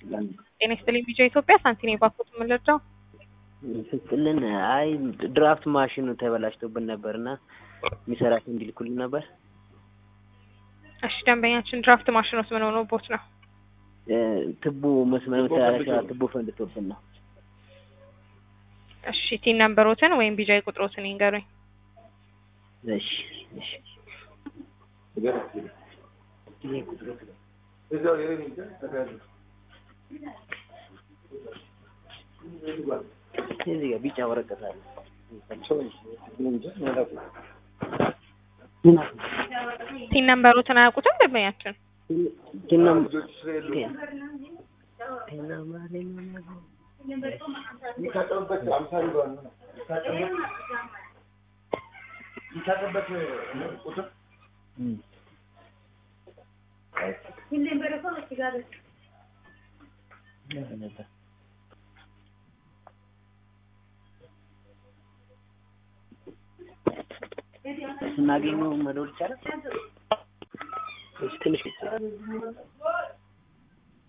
ጤና ይስጥልኝ ቢጫ ኢትዮጵያ ሳንቲኔ ባኮት መለጫው ስትልን አይ ድራፍት ማሽኑ ተበላሽቶብን ነበርና የሚሰራት እንዲልኩልን ነበር። እሺ ደንበኛችን ድራፍት ማሽኑስ ምን ሆኖቦት ነው? ትቡ መስመር መተላለፊያ ትቡ ፈንድቶብን ነው። እሺ ቲን ነምበሮትን ወይም ቢጫ ቁጥሮትን ይንገሩኝ። እሺ እሺ እዚህ ጋር ቢጫ ወረቀት አለ። ቲን ነምበሮትን አያውቁትም ደንበኛችን? ስናገኘው መደወል ይቻላል? ትንሽ